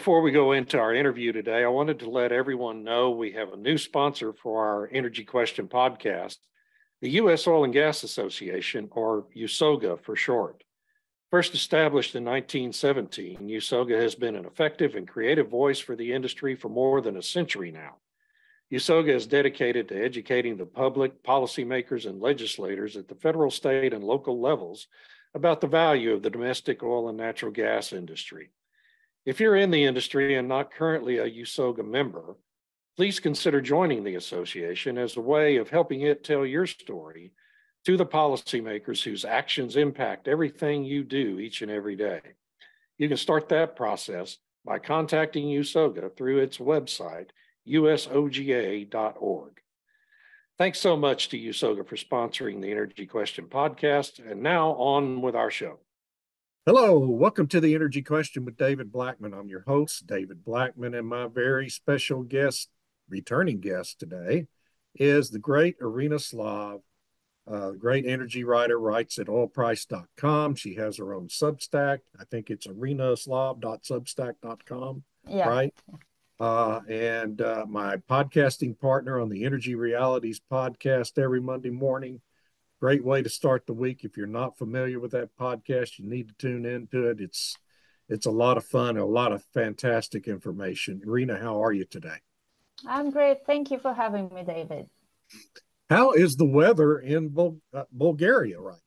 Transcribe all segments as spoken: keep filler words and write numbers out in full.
before we go into our interview today, I wanted to let everyone know we have a new sponsor for our Energy Question podcast, the U S Oil and Gas Association, or USOGA for short. First established in nineteen seventeen, USOGA has been an effective and creative voice for the industry for more than a century now. USOGA is dedicated to educating the public, policymakers, and legislators at the federal, state, and local levels about the value of the domestic oil and natural gas industry. If you're in the industry and not currently a USOGA member, please consider joining the association as a way of helping it tell your story to the policymakers whose actions impact everything you do each and every day. You can start that process by contacting USOGA through its website, U S O G A dot org. Thanks so much to USOGA for sponsoring the Energy Question podcast. And now on with our show. Hello, welcome to the Energy Question with David Blackman. I'm your host, David Blackman, and my very special guest, returning guest today, is the great Irina Slav. Uh, great energy writer, writes at oil price dot com. She has her own Substack. I think it's irina slav dot substack dot com, yeah. right? Uh, and uh, my podcasting partner on the Energy Realities podcast every Monday morning. Great way to start the week. If you're not familiar with that podcast, you need to tune into it. It's it's a lot of fun, a lot of fantastic information. Irina, how are you today? I'm great. Thank you for having me, David. How is the weather in Bul- uh, Bulgaria, right?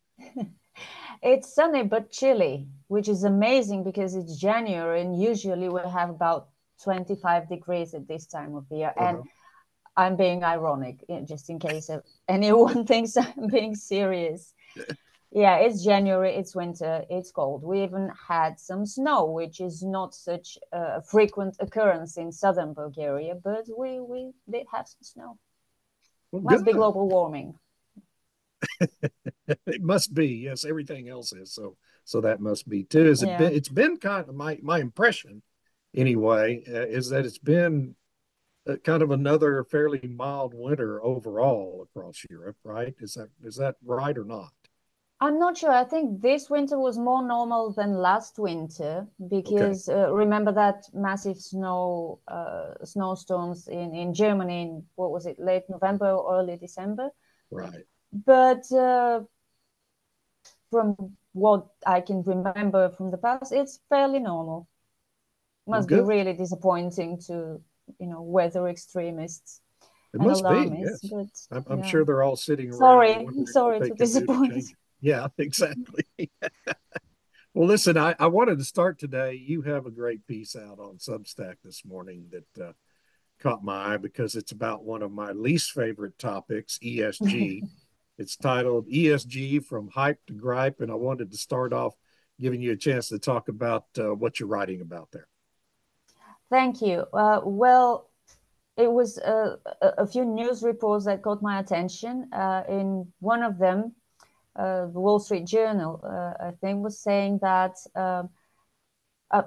It's sunny but chilly, which is amazing because it's January and usually we have about twenty-five degrees at this time of the year. Uh-huh. And I'm being ironic, just in case anyone thinks I'm being serious. Yeah, it's January, it's winter, it's cold. We even had some snow, which is not such a frequent occurrence in southern Bulgaria, but we, we did have some snow. Well, must good. Be global warming. It must be, yes. Everything else is so. So that must be too. Is it? Yeah. Been, it's been kind of my my impression, anyway, uh, is that it's been uh, kind of another fairly mild winter overall across Europe, right? Is that is that right or not? I'm not sure. I think this winter was more normal than last winter because okay. uh, remember that massive snow uh, snowstorms in, in Germany in, what was it, late November or early December? Right. But uh, from what I can remember from the past, it's fairly normal. Must well, be really disappointing to, you know, weather extremists. It must be, yes. But, I'm, I'm yeah. sure they're all sitting sorry, around. Sorry, sorry to disappoint. To yeah, exactly. Well, listen, I, I wanted to start today. You have a great piece out on Substack this morning that uh, caught my eye because it's about one of my least favorite topics, E S G. It's titled E S G From Hype to Gripe, and I wanted to start off giving you a chance to talk about uh, what you're writing about there. Thank you. Uh, well, it was uh, a few news reports that caught my attention. Uh, in one of them, uh, the Wall Street Journal, uh, I think, was saying that uh, uh,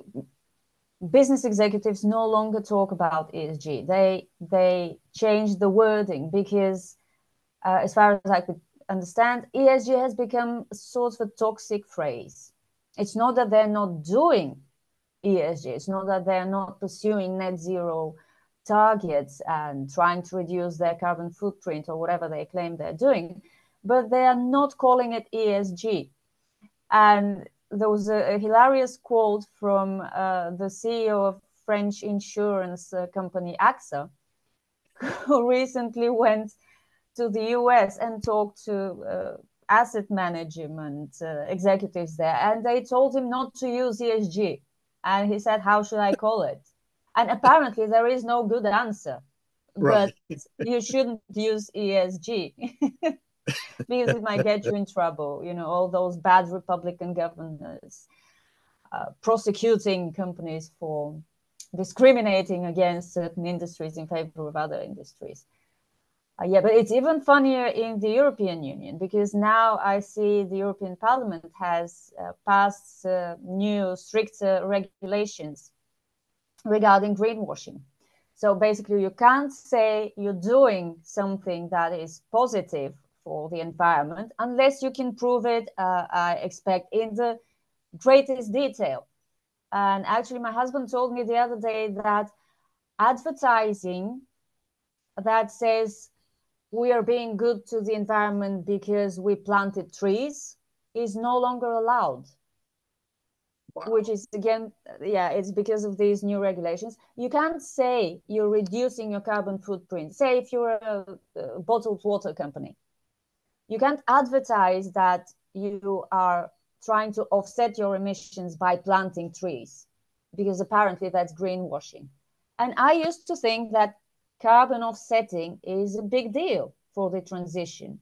business executives no longer talk about E S G. They they changed the wording because, uh, as far as I could understand, E S G has become a sort of a toxic phrase. It's not that they're not doing E S G. It's not that they're not pursuing net zero targets and trying to reduce their carbon footprint or whatever they claim they're doing, but they are not calling it E S G. And there was a, a hilarious quote from uh, the C E O of French insurance uh, company AXA, who recently went to the U S and talked to uh, asset management uh, executives there, and they told him not to use E S G. And he said, how should I call it? And apparently there is no good answer, right. But you shouldn't use E S G because it might get you in trouble. You know, all those bad Republican governors uh, prosecuting companies for discriminating against certain industries in favor of other industries. Uh, yeah, but it's even funnier in the European Union because now I see the European Parliament has uh, passed uh, new stricter regulations regarding greenwashing. So basically you can't say you're doing something that is positive for the environment unless you can prove it, uh, I expect, in the greatest detail. And actually, my husband told me the other day that advertising that says we are being good to the environment because we planted trees is no longer allowed. Wow. Which is, again, yeah, it's because of these new regulations. You can't say you're reducing your carbon footprint. Say if you're a, a bottled water company, you can't advertise that you are trying to offset your emissions by planting trees, because apparently that's greenwashing. And I used to think that carbon offsetting is a big deal for the transition.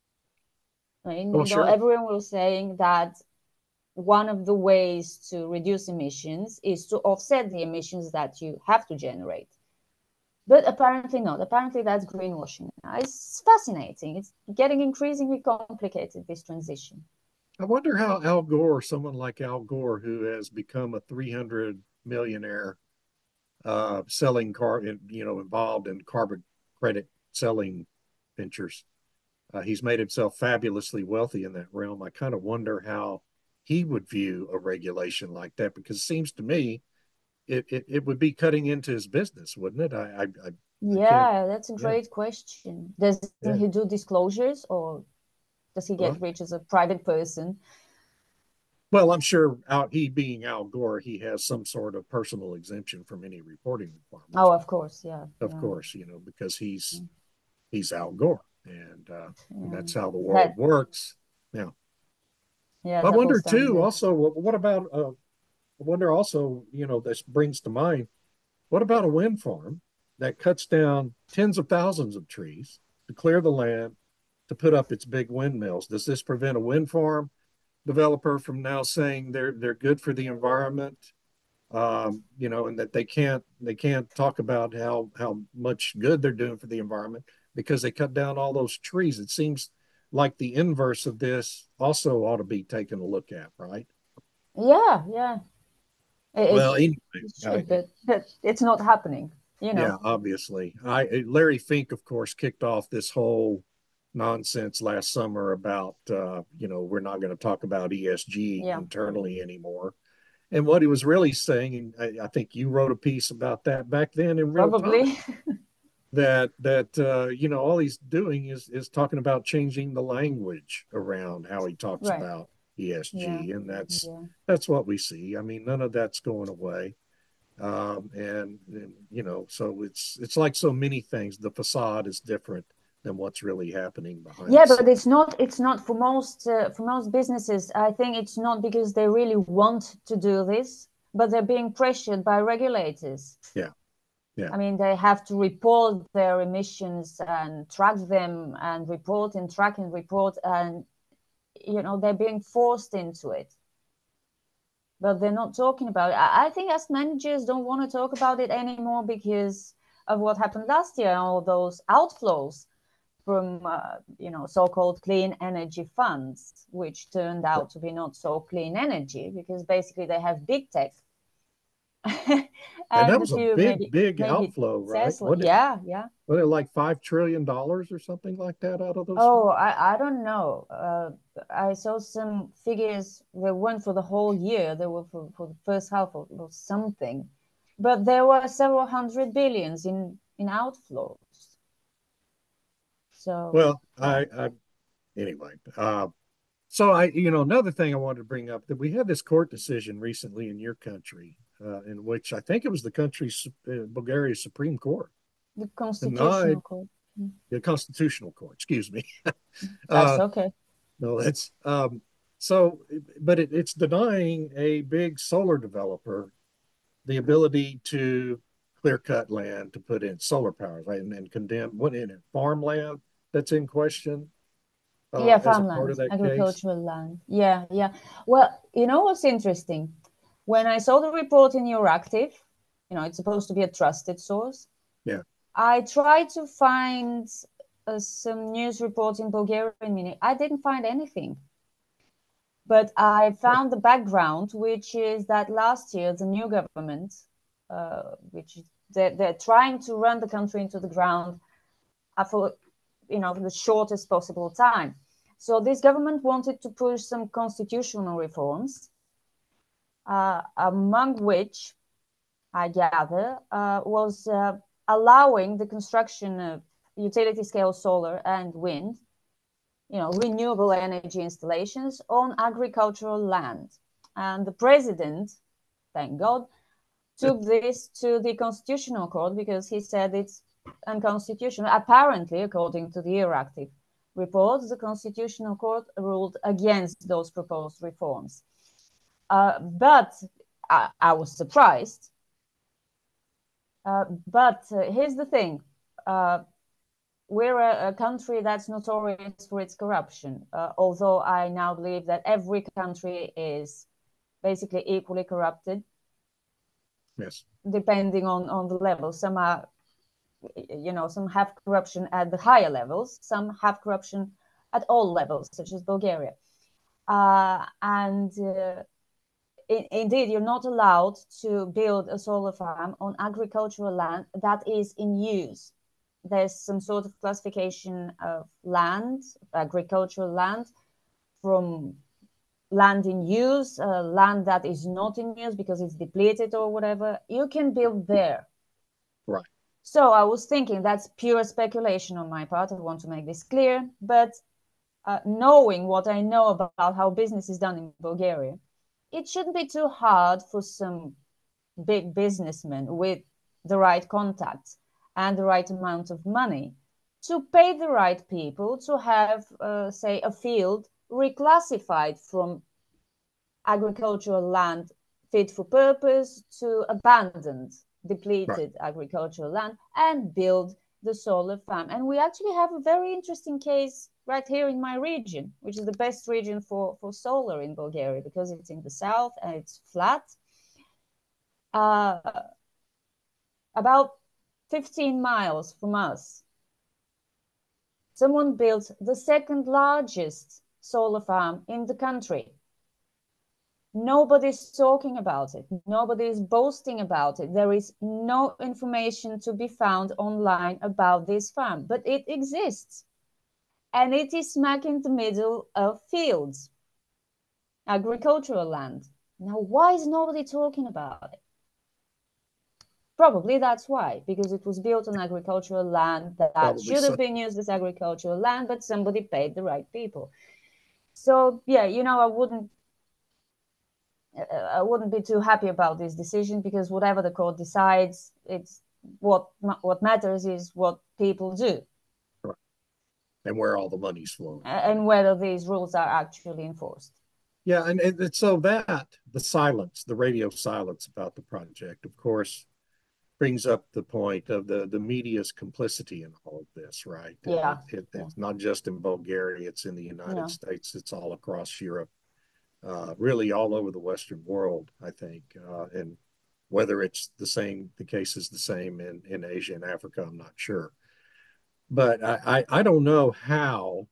I mean, oh, you know, sure. everyone was saying that one of the ways to reduce emissions is to offset the emissions that you have to generate. But apparently not. Apparently that's greenwashing. It's fascinating. It's getting increasingly complicated, this transition. I wonder how Al Gore, someone like Al Gore, who has become a three hundred millionaire, uh, selling car, you know, involved in carbon credit selling ventures. Uh, he's made himself fabulously wealthy in that realm. I kind of wonder how he would view a regulation like that, because it seems to me it, it, it would be cutting into his business, wouldn't it? I, I, I yeah, that's a great yeah. question. Does yeah. he do disclosures, or does he get well, rich as a private person? Well, I'm sure out he being Al Gore, he has some sort of personal exemption from any reporting requirements. Oh, of course, yeah. Of yeah. course, you know, because he's yeah. he's Al Gore, and uh, yeah. that's how the world that, works. Yeah. Yeah. I wonder too. Also, what about? Uh, I wonder also. You know, this brings to mind. What about a wind farm that cuts down tens of thousands of trees to clear the land to put up its big windmills? Does this prevent a wind farm developer from now saying they're they're good for the environment, um, you know, and that they can't they can't talk about how how much good they're doing for the environment because they cut down all those trees? It seems like the inverse of this also ought to be taken a look at, right? Yeah, yeah. It, well, it, anyway, it should, but, but it's not happening. You know. Yeah, obviously. I Larry Fink, of course, kicked off this whole nonsense last summer about, uh, you know, we're not going to talk about E S G yeah. internally anymore. And what he was really saying, and I, I think you wrote a piece about that back then in real Probably. time, that that uh, you know, all he's doing is is talking about changing the language around how he talks right. about E S G, yeah. and that's yeah. that's what we see. I mean, none of that's going away. Um, and, and you know, so it's it's like so many things. The facade is different than what's really happening behind. Yeah, but it's not. It's not for most uh, for most businesses. I think it's not because they really want to do this, but they're being pressured by regulators. Yeah, yeah. I mean, they have to report their emissions and track them and report and track and report, and you know they're being forced into it. But they're not talking about it. I think as managers don't want to talk about it anymore because of what happened last year, all those outflows from, uh, you know, so-called clean energy funds, which turned out to be not so clean energy because basically they have big tech. and, and that was a, a big, maybe, big maybe outflow, right? What yeah, yeah. Was it like five trillion dollars or something like that out of those? Oh, I, I don't know. Uh, I saw some figures that weren't for the whole year. They were for, for the first half of or something. But there were several hundred billions in, in outflows. So well, I, I anyway. Uh, so I, you know, another thing I wanted to bring up that we had this court decision recently in your country, uh, in which I think it was the country's uh, Bulgaria's Supreme Court. The Constitutional denied, Court. The Constitutional Court, excuse me. That's uh, okay. No, that's um, so, but it, it's denying a big solar developer the ability to clear cut land to put in solar power, right? And then condemn what in it, farmland that's in question. Uh, yeah, farmland, agricultural case. land. Yeah, yeah. Well, you know what's interesting? When I saw the report in Euractiv, you know, it's supposed to be a trusted source. Yeah. I tried to find uh, some news reports in Bulgarian meaning. I didn't find anything. But I found the background, which is that last year, the new government, uh, which they're, they're trying to run the country into the ground for, you know, for the shortest possible time. So this government wanted to push some constitutional reforms. uh, among which I gather uh, was uh, allowing the construction of utility scale solar and wind, you know, renewable energy installations on agricultural land. And the president, thank God, took this to the Constitutional Court because he said it's unconstitutional. Apparently, according to the Euractiv report, the Constitutional Court ruled against those proposed reforms. Uh, but I, I was surprised. Uh, but uh, here's the thing. Uh, we're a, a country that's notorious for its corruption, uh, although I now believe that every country is basically equally corrupted. Yes. Depending on, on the level. Some are, you know, some have corruption at the higher levels, some have corruption at all levels, such as Bulgaria. Uh, and uh, in, indeed, you're not allowed to build a solar farm on agricultural land that is in use. There's some sort of classification of land, agricultural land, from land in use, uh, land that is not in use because it's depleted or whatever. You can build there. Right. So I was thinking that's pure speculation on my part. I want to make this clear. But uh, knowing what I know about how business is done in Bulgaria, it shouldn't be too hard for some big businessmen with the right contacts and the right amount of money to pay the right people to have, uh, say, a field reclassified from agricultural land fit for purpose to abandoned, depleted right. agricultural land and build the solar farm. And we actually have a very interesting case right here in my region, which is the best region for, for solar in Bulgaria because it's in the south and it's flat. Uh, about fifteen miles from us, someone built the second largest solar farm in the country. Nobody's talking about it. Nobody is boasting about it. There is no information to be found online about this farm, but it exists. And it is smack in the middle of fields, agricultural land. Now, why is nobody talking about it? Probably that's why, because it was built on agricultural land that Probably should so. have been used as agricultural land, but somebody paid the right people. So, yeah, you know, I wouldn't I wouldn't be too happy about this decision because whatever the court decides, it's what what matters is what people do. Right. And where all the money's flowing. And whether these rules are actually enforced. Yeah, and, and so that, the silence, the radio silence about the project, of course, brings up the point of the, the media's complicity in all of this, right? Yeah. It, it, yeah. It's not just in Bulgaria, it's in the United yeah. States, it's all across Europe. Uh, really all over the Western world, I think. Uh, and whether it's the same, the case is the same in, in Asia and Africa, I'm not sure. But I, I, I don't know how,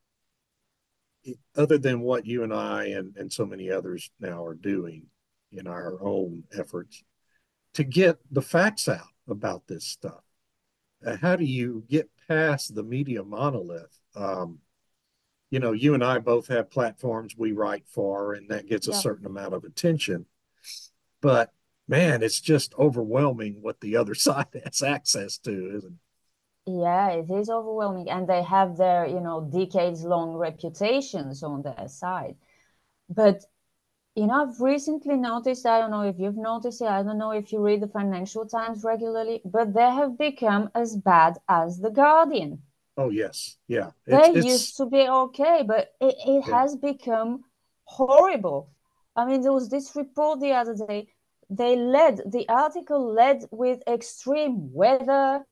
other than what you and I and, and so many others now are doing in our own efforts, to get the facts out about this stuff. Uh, how do you get past the media monolith? Um, You know, you and I both have platforms we write for, and that gets a yeah. certain amount of attention. But man, it's just overwhelming what the other side has access to, isn't it? Yeah, it is overwhelming. And they have their, you know, decades-long reputations on their side. But, you know, I've recently noticed, I don't know if you've noticed it, I don't know if you read the Financial Times regularly, but they have become as bad as The Guardian. Oh, yes. Yeah. It's, they it's, used to be okay, but it, it yeah. has become horrible. I mean, there was this report the other day. They led, the article led with extreme weather.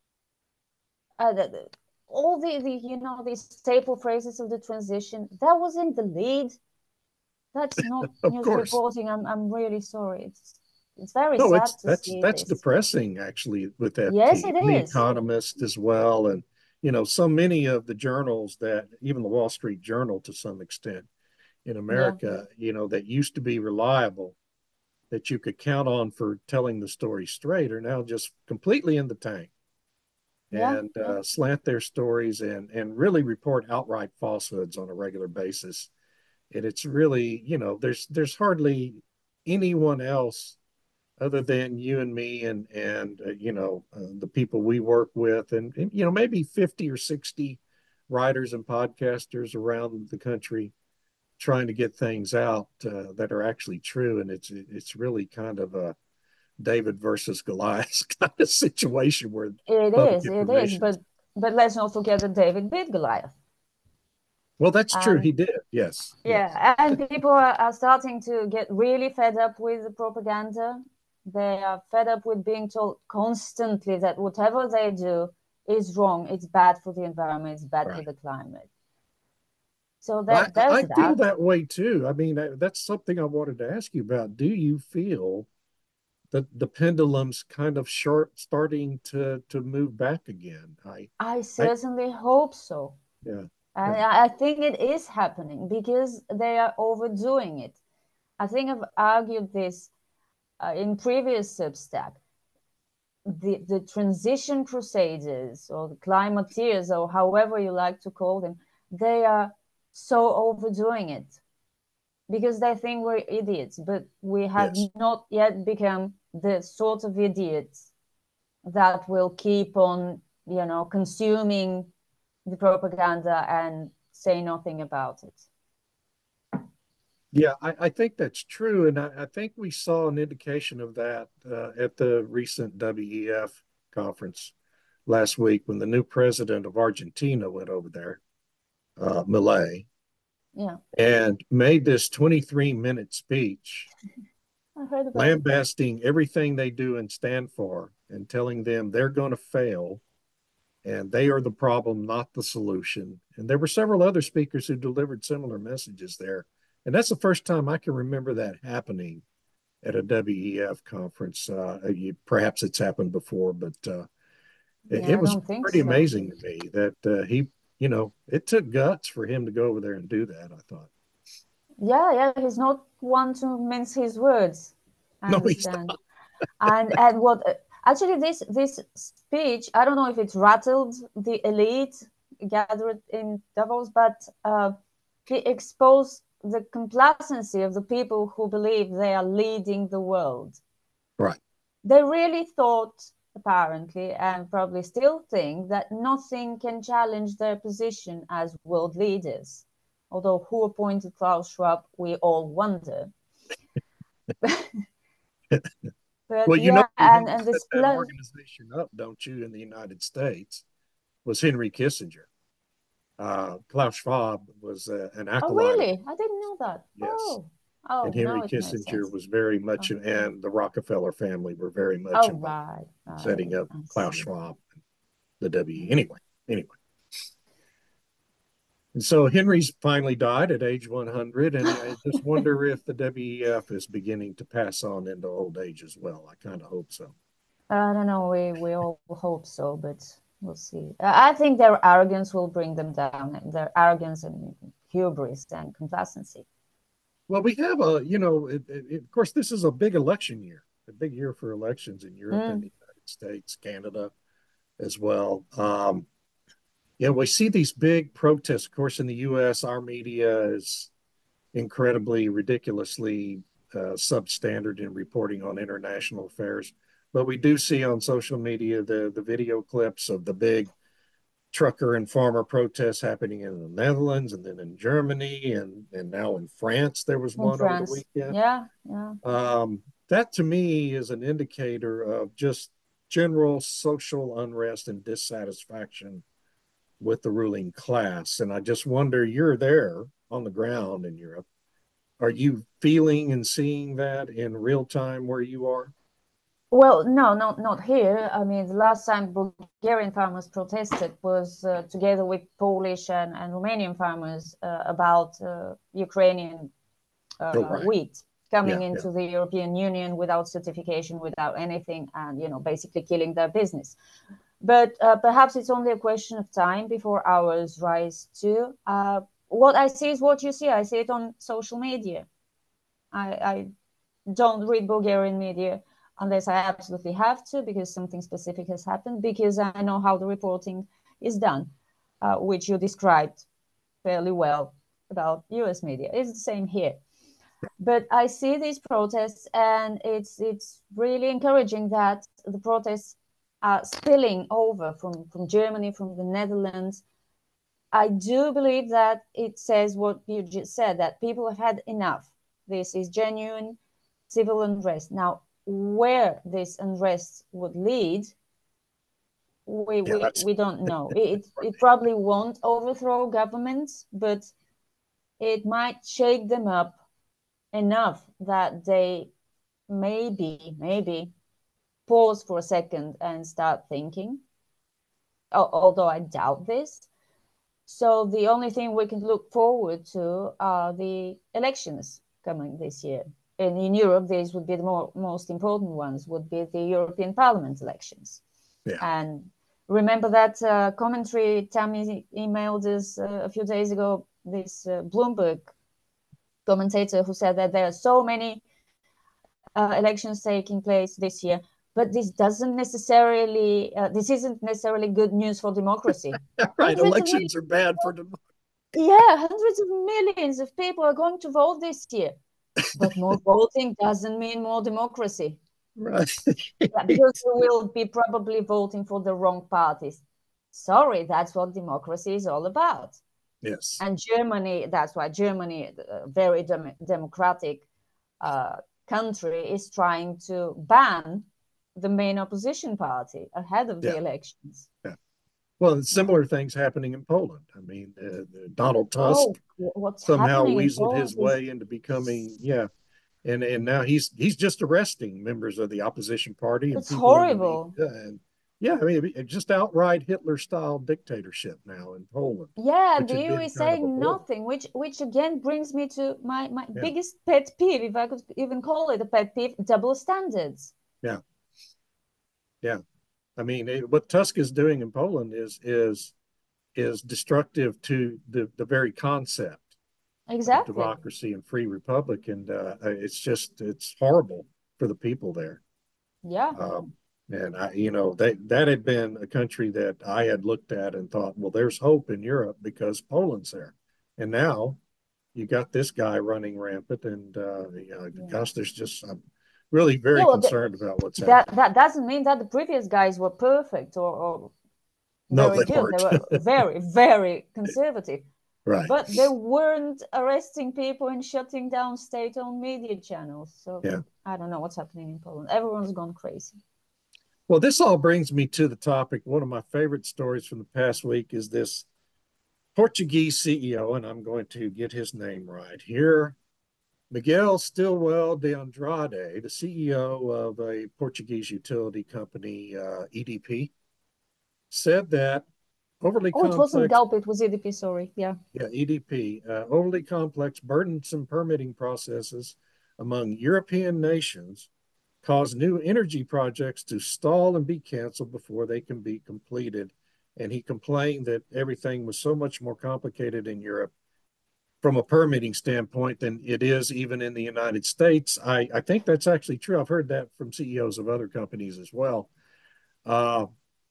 Uh, the, the, all the, the, you know, these staple phrases of the transition. That was in the lead. That's not news course. reporting. I'm, I'm really sorry. It's, it's very no, sad it's, to that's, see that's this. depressing, actually, with that. Yes, team. it The is. Economist as well. And, you know, so many of the journals that, even the Wall Street Journal to some extent in America, yeah. you know, that used to be reliable, that you could count on for telling the story straight, are now just completely in the tank yeah. and yeah. Uh, slant their stories and, and really report outright falsehoods on a regular basis. And it's really, you know, there's there's hardly anyone else other than you and me and and uh, you know uh, the people we work with, and, and you know maybe fifty or sixty writers and podcasters around the country trying to get things out uh, that are actually true, and it's it's really kind of a David versus Goliath kind of situation where It public is, it is, information. but but let's not forget that David beat Goliath. Well, that's true. And He did. Yes. Yes. yeah, and people are, are starting to get really fed up with the propaganda. They are fed up with being told constantly that whatever they do is wrong. It's bad for the environment. It's bad Right. for the climate. So I, that there's I feel that. that way too. I mean, that's something I wanted to ask you about. Do you feel that the pendulum's kind of short starting to to move back again? I I I certainly hope so. yeah. And Yeah. I think it is happening because they are overdoing it. I think I've argued this uh, in previous Substack. The, the transition crusaders or the climateers or however you like to call them, they are so overdoing it because they think we're idiots, but we have Yes. not yet become the sort of idiots that will keep on, you know, consuming the propaganda and say nothing about it. Yeah, I, I think that's true. And I, I think we saw an indication of that uh, at the recent W E F conference last week when the new president of Argentina went over there, uh, Milei, Yeah, and made this twenty-three minute speech I heard about it. lambasting everything they do and stand for and telling them they're going to fail and they are the problem, not the solution. And there were several other speakers who delivered similar messages there. And that's the first time I can remember that happening at a W E F conference. Uh, you, perhaps it's happened before, but uh, it, Yeah, it I was don't think pretty so. amazing to me that uh, he, you know, it took guts for him to go over there and do that, I thought. Yeah, yeah, he's not one to mince his words. I No, he's not. understand. And and what actually this this speech, I don't know if it's rattled the elite gathered in Davos, but uh, he exposed the complacency of the people who believe they are leading the world. Right. They really thought, apparently, and probably still think, that nothing can challenge their position as world leaders. Although who appointed Klaus Schwab, we all wonder. But Well, you know yeah, who and, helped and set this that plus, organization up, don't you, in the United States, was Henry Kissinger. Uh, Klaus Schwab was uh, an oh acolyte of, really? I didn't know that. yes. Oh, And oh, now Henry it makes Kissinger sense. was very much, Okay. and the Rockefeller family were very much Oh, involved right, in right. setting up I Klaus see. Schwab, and the W. Anyway, anyway. And so Henry's finally died at age one hundred, and I just wonder if the W E F is beginning to pass on into old age as well. I kind of hope so. I don't know. We we all hope so, but we'll see. I think their arrogance will bring them down. Their arrogance and hubris and complacency. Well, we have a, you know, it, it, of course, this is a big election year, a big year for elections in Europe and Mm. the United States, Canada as well. Um, yeah, we see these big protests. Of course, in the U S, our media is incredibly, ridiculously uh, substandard in reporting on international affairs. But we do see on social media the, the video clips of the big trucker and farmer protests happening in the Netherlands and then in Germany and, and now in France. There was In one over the France, weekend. yeah, yeah. Um, that to me is an indicator of just general social unrest and dissatisfaction with the ruling class. And I just wonder, you're there on the ground in Europe. Are you feeling and seeing that in real time where you are? Well, no, not not here. I mean, the last time Bulgarian farmers protested was uh, together with Polish and, and Romanian farmers uh, about uh, Ukrainian Oh, uh, right. wheat coming Yeah, yeah. into the European Union without certification, without anything, and you know, basically killing their business. But uh, perhaps it's only a question of time before ours rise too. Uh, what I see is what you see. I see it on social media. I, I don't read Bulgarian media unless I absolutely have to, because something specific has happened, because I know how the reporting is done, uh, which you described fairly well about U S media. It's the same here. But I see these protests, and it's it's really encouraging that the protests are spilling over from, from Germany, from the Netherlands. I do believe that it says what you just said, that people have had enough. This is genuine civil unrest. Now, where this unrest would lead, we Yeah, we, we don't know. It, it probably won't overthrow governments, but it might shake them up enough that they maybe, maybe pause for a second and start thinking, although I doubt this. So the only thing we can look forward to are the elections coming this year. And in Europe, these would be the more, most important ones, would be the European Parliament elections. Yeah. And remember that uh, commentary Tammy emailed us uh, a few days ago, this uh, Bloomberg commentator who said that there are so many uh, elections taking place this year, but this doesn't necessarily, uh, this isn't necessarily good news for democracy. Right, elections are bad for democracy. Yeah, hundreds of millions of people are going to vote this year, but more voting doesn't mean more democracy. Right. Yeah, because you will be probably voting for the wrong parties. Sorry, that's what democracy is all about. Yes. And Germany, that's why Germany, a very dem democratic uh, country, is trying to ban the main opposition party ahead of yeah. the elections. Yeah. Well, similar things happening in Poland. I mean, uh, Donald Tusk oh, somehow weaseled his way into becoming, yeah, and and now he's he's just arresting members of the opposition party and it's people horrible. The, and yeah, I mean, just outright Hitler-style dictatorship now in Poland. Yeah, the E U is saying nothing, which which again brings me to my my yeah. biggest pet peeve, if I could even call it a pet peeve: double standards. Yeah, yeah. I mean, it, what Tusk is doing in Poland is is is destructive to the the very concept exactly of democracy and free republic, and uh, it's just it's horrible for the people there. Yeah. Um, and I, you know, that that had been a country that I had looked at and thought, well, there's hope in Europe because Poland's there, and now you got this guy running rampant, and uh, you know, yeah. gosh, there's just I'm really very yeah, well, concerned the, about what's that, happening. That doesn't mean that the previous guys were perfect or, or no, very they good. weren't. They were very, very conservative. Right. But they weren't arresting people and shutting down state-owned media channels. So yeah. I don't know what's happening in Poland. Everyone's gone crazy. Well, this all brings me to the topic. One of my favorite stories from the past week is this Portuguese C E O, and I'm going to get his name right here, Miguel Stilwell de Andrade, the C E O of a Portuguese utility company, uh, E D P, said that overly oh, complex... it wasn't Galp, it was E D P, sorry, yeah. Yeah, E D P. Uh, overly complex, burdensome permitting processes among European nations cause new energy projects to stall and be canceled before they can be completed. And he complained that everything was so much more complicated in Europe from a permitting standpoint than it is even in the United States. I, I think that's actually true. I've heard that from C E Os of other companies as well. Uh,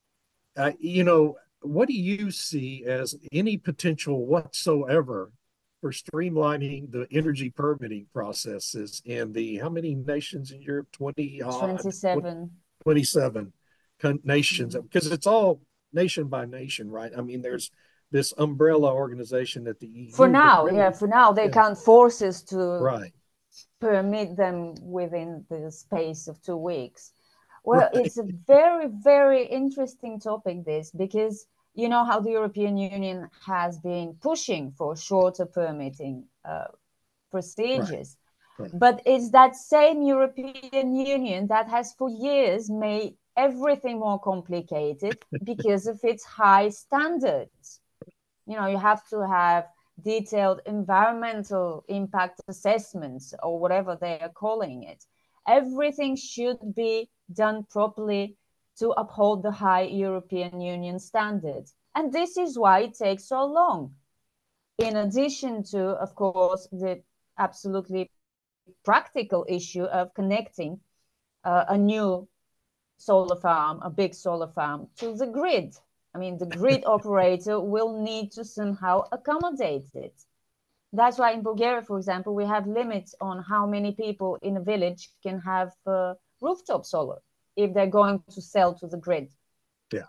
I, you know, what do you see as any potential whatsoever for streamlining the energy permitting processes in the, how many nations in Europe? twenty twenty-seven. twenty-seven nations, because it's all nation by nation, right? I mean, there's this umbrella organization at the E U. For now, really, yeah, for now, they yeah. can't force us to right. permit them within the space of two weeks. Well, right. It's a very, very interesting topic, this, because you know how the European Union has been pushing for shorter permitting uh, procedures. Right. Right. But it's that same European Union that has for years made everything more complicated because of its high standards. You know, you have to have detailed environmental impact assessments or whatever they are calling it. Everything should be done properly to uphold the high European Union standards. And this is why it takes so long. In addition to, of course, the absolutely practical issue of connecting uh, a new solar farm, a big solar farm, to the grid. I mean, the grid operator will need to somehow accommodate it. that's why in Bulgaria, for example, we have limits on how many people in a village can have uh, rooftop solar if they're going to sell to the grid. Yeah.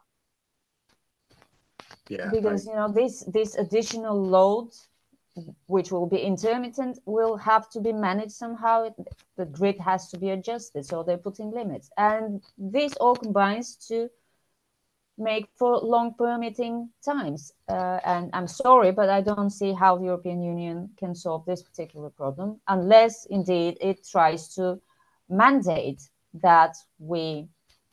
Yeah. Because, I, you know, this, this additional load, which will be intermittent, will have to be managed somehow. The grid has to be adjusted, so they're putting limits. And this all combines to make for long permitting times. Uh, and I'm sorry, but I don't see how the European Union can solve this particular problem unless indeed it tries to mandate that we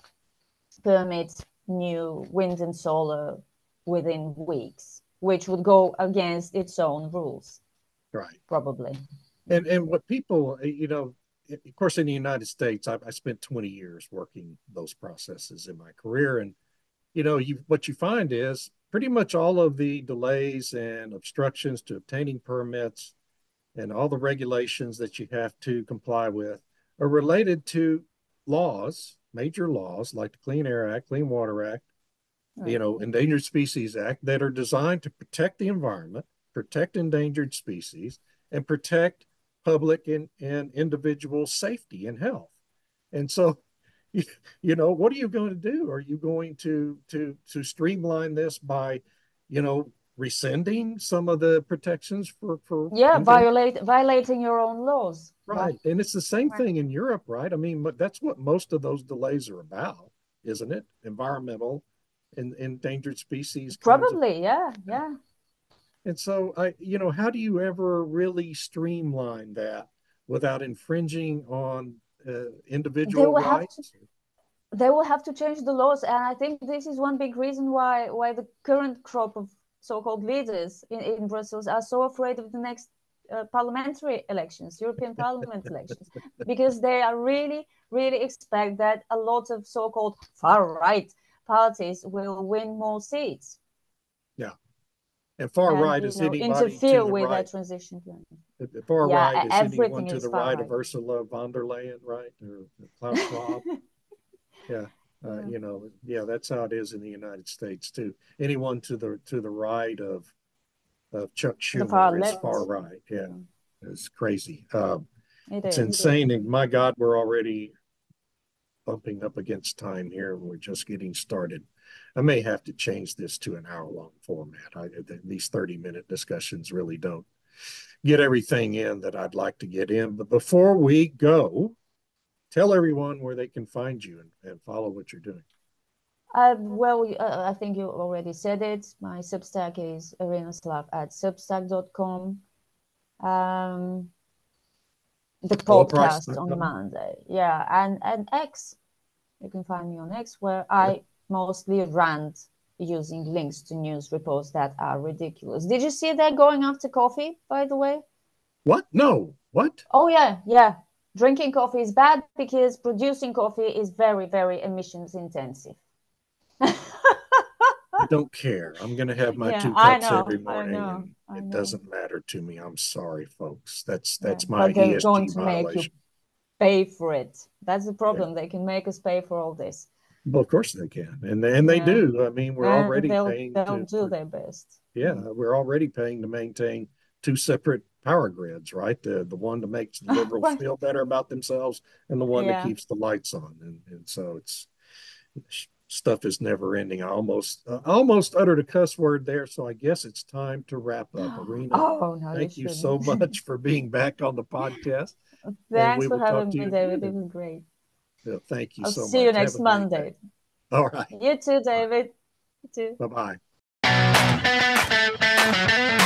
permit new wind and solar within weeks, which would go against its own rules. right. Probably. And and what people, you know, of course, in the United States, I, I spent twenty years working those processes in my career. And, you know, you what you find is pretty much all of the delays and obstructions to obtaining permits and all the regulations that you have to comply with are related to laws, major laws like the Clean Air Act, Clean Water Act, right. you know, Endangered Species Act, that are designed to protect the environment, protect endangered species, and protect public and, and individual safety and health. And so, you, you know, what are you going to do? Are you going to to to streamline this by, you know, rescinding some of the protections for for yeah violate violating your own laws, right? And it's the same right. thing in Europe, right? I mean, that's what most of those delays are about, isn't it? Environmental and endangered species. Probably, of, yeah, yeah. And so, I, you know, how do you ever really streamline that without infringing on uh, individual they rights? To, they will have to change the laws, and I think this is one big reason why why the current crop of so-called leaders in, in Brussels are so afraid of the next uh, parliamentary elections, European Parliament elections, because they are really, really expect that a lot of so-called far-right parties will win more seats. Yeah. And far and, right is know, anybody interfere to the with right. that transition plan. The far yeah, right is anyone to is the right, right of Ursula von der Leyen, right, or Klaus Schwab. yeah, uh, yeah, you know, yeah, that's how it is in the United States too. Anyone to the to the right of of Chuck Schumer far is left. far right. Yeah, yeah. It's crazy. Um, it it's is. insane. And my God, we're already bumping up against time here. We're just getting started. I may have to change this to an hour-long format. I, these thirty-minute discussions really don't get everything in that I'd like to get in. But before we go, tell everyone where they can find you and, and follow what you're doing. Uh, well, uh, I think you already said it. My Substack is Irinaslav at substack dot com. Um, the podcast on Monday. Yeah, and, and X. You can find me on X, where I yep. mostly rant using links to news reports that are ridiculous. Did you see that going after coffee, by the way? What? No. What? Oh, yeah, yeah. Drinking coffee is bad because producing coffee is very, very emissions intensive. I don't care. I'm going to have my yeah, two cups know, every morning. Know, and it doesn't matter to me. I'm sorry, folks. That's that's yeah, my but they're E S G going to violation. Make you pay for it. That's the problem. Yeah. They can make us pay for all this. Well, of course they can, and and they yeah. do. I mean, we're and already they'll, paying. They'll to, do their best. Yeah, we're already paying to maintain two separate power grids, right? The the one that makes the liberals right. feel better about themselves, and the one yeah. that keeps the lights on. And and so it's stuff is never ending. I almost uh, almost uttered a cuss word there, so I guess it's time to wrap up. Irina, oh, no, thank you, you so much for being back on the podcast. Thanks for having me, David. It was great. Yeah, thank you I'll so much. See you next Monday. All right. You too, David. You too. Bye-bye.